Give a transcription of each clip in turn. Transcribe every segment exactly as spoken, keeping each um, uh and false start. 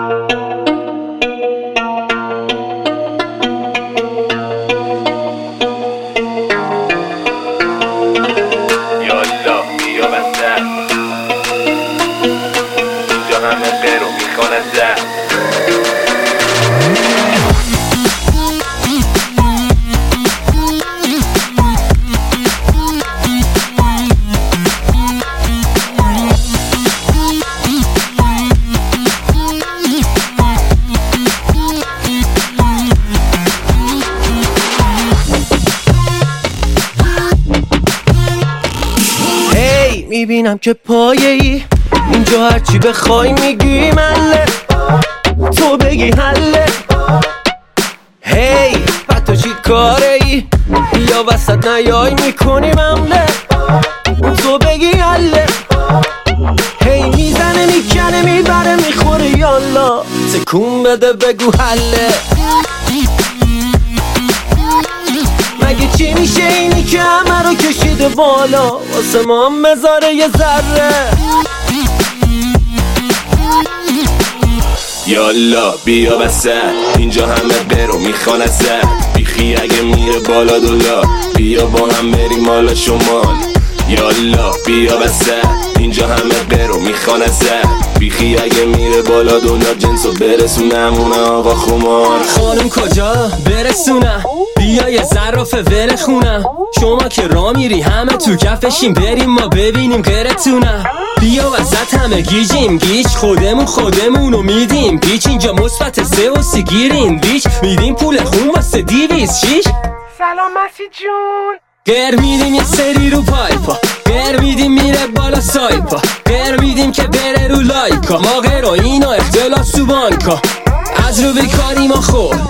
یالا بیا بسر اینجا همه غیر و میخوانه زر. میبینم که پایه ای اینجا هرچی بخوای میگی مله، تو بگی حله. هی بعد تو چی کاره ای یا وسط نیای میکنی ممله، تو بگی حله. هی میزنه میکنه میبره میخوره یالا، تکون بده بگو حله. مگه چی میشه اینی که همه رو کشیده بالا واسه ما هم مزاره یه ذره. یالا بیا بسر اینجا همه برو میخوان از سر. بیخی اگه میره بالا دولا بیا با هم بریم مالا شمال. یالا بیا بسر اینجا همه برو میخوان از سر. بیخی اگه میره بالا دلار جنسو برسونمونه آقا خمار. خانم کجا برسونم بیا یه ظرافه ور خونم. شما که را میری همه تو کفشیم بریم ما ببینیم غیرتونم. بیا وسط همه گیجیم گیج خودمون خودمونو میدیم پیچ. اینجا مثبت سه و سی گیرین ریچ میدیم پول خون واسه دیویز شیش. سلام مسی جون. گر میدیم یه سری رو پایپا، گر میدیم میره بالا سایپا، گر میدیم که بره رو لایکا. ما غیر و اینا اختلاف تو بانکا، از رو بیکاری ما خور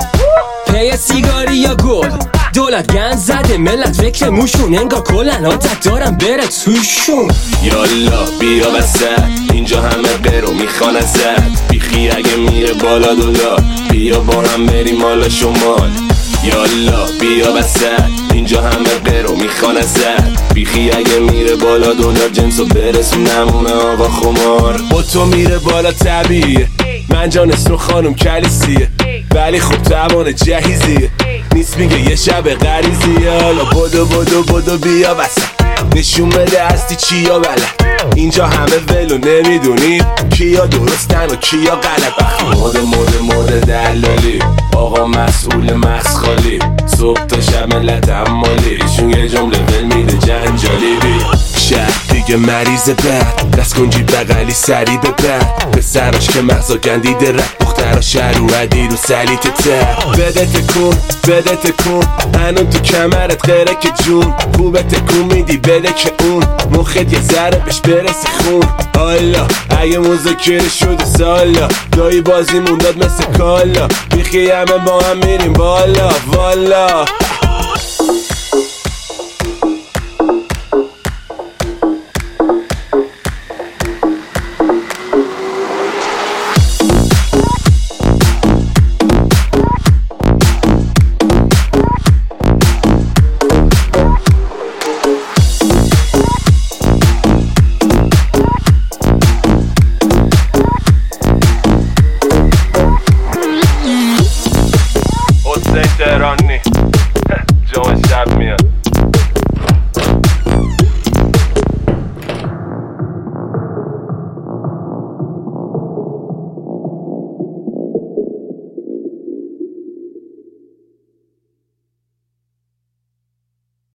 پی سیگاری یا گل. دولت گند زده ملت فکر موشون انگا کلن عادت دارم بره توشون. یالا بیا بسر اینجا همه برو میخوان از سر. بیخی اگه میره بالا دولا بیا با هم بریم مالا شمال. یالا بیا بسر اینجا همه برو میخوان از سر. بیخی اگه میره بالا دلار جنسو برسونمونه آقا خمار. با تو میره بالا طبیعیه من جان اسم خانم کلیسیه ولی خب توان جهیزیه نیست میگه یه شب غریزیه. حالا بدو بدو بدو بیا بسر نشون بده هستی چیا بلد. اینجا همه ولو نمیدونی کیا درستن و کیا غلط. مود مود مود دلالی آقا مسئول مسخالی صبح تا شب ملت عمالی ایشون یه جمله ول میده جنجالی. بیا شهر دیگه مریض بد دست کنجی بغلی سری به بد به سراش که مغزا گندیده رد دخترا شهر رو عدی رو سلیت تر. بده تکون بده تکون هنون تو کمرت غیره که جون خوبه تکون میدی بده که اون مخت یه ذره بهش برسی خون. حالا اگه مذاکره شده سالا دایی بازی مونداد مثل کالا بیخی همه با هم میریم بالا والا.